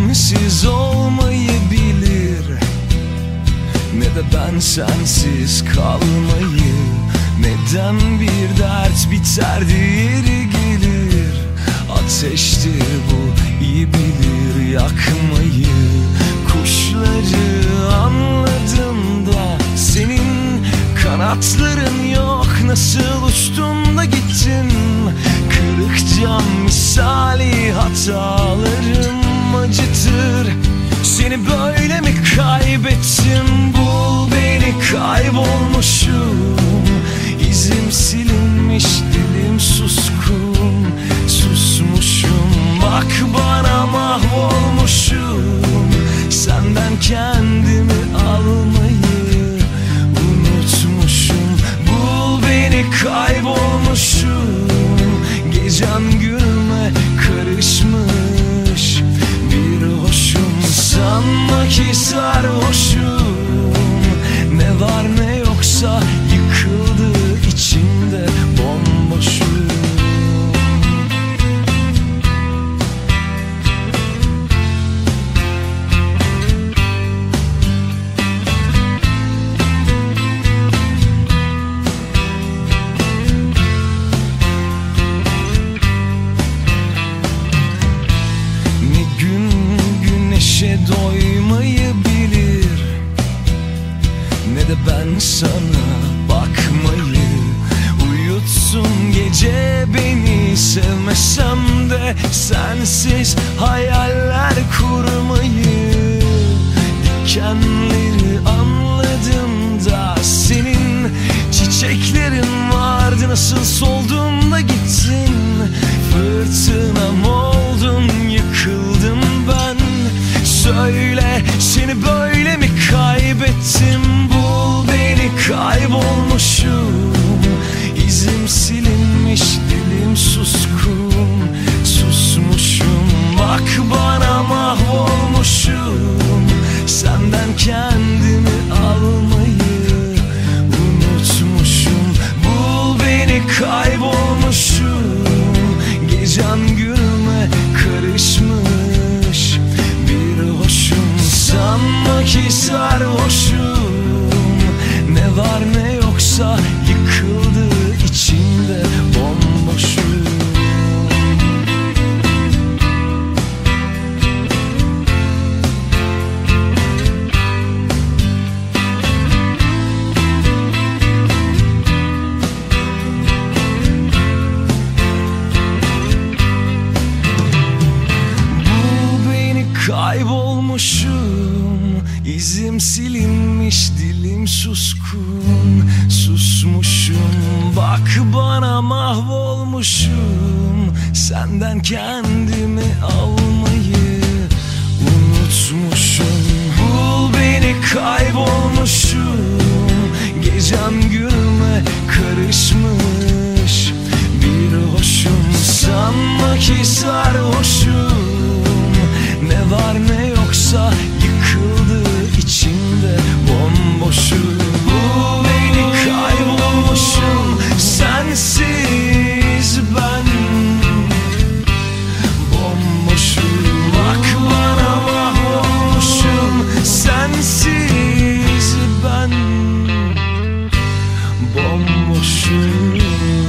sensiz olmayı bilir, ne de ben sensiz kalmayı. Neden bir dert biter diğeri gelir, ateştir bu iyi bilir yakmayı. Kuşları anladım da senin kanatların yok, nasıl uçtun da gittin. Kırık cam misali hatalarım acıtır. Seni böyle mi kaybettim, bul beni kaybolmuşum. İzim silinmiş, dilim suskun, susmuşum. Bak bana mahvolmuşum, senden kendimi almayı unutmuşum. Bul beni kaybolmuşum, gecem günüme karışmış bir hoşum. Sanma ki sarhoşum, ne var ne yoksa yıkıldı içimde, bomboşum. Doymayı bilir, ne de ben sana bakmayı. Uyutsun gece beni, sevmesem de sensiz hayaller kurmayı. Dikenleri anladım da senin çiçeklerin vardı, nasıl soldun da gittin. Fırtınam oldun, yıkıldım ben. Söyle, seni böyle mi kaybettim, bul beni kaybolmuşum. İzim silinmiş, dilim suskun, susmuşum. Bak bana mahvolmuşum, senden kendimi almayı unutmuşum. Bul beni kaybolmuşum, gecem günüme karışmış bir hoşum. Sanma ki sarhoşum, ne var ne yoksa yıkıldı içimde, bomboşum. Kaybolmuşum, izim silinmiş, dilim suskun, susmuşum. Bak bana mahvolmuşum, senden kendimi almayı unutmuşum. Bul beni kaybolmuşum, gecem günüme karışmış bir hoşum. Sanma ki sarhoşum, ne var ne yoksa yıkıldı içimde, bomboşum. Bu beni kaybolmuşum, sensiz ben bomboşum. Bak bana mahvolmuşum, sensiz ben bomboşum.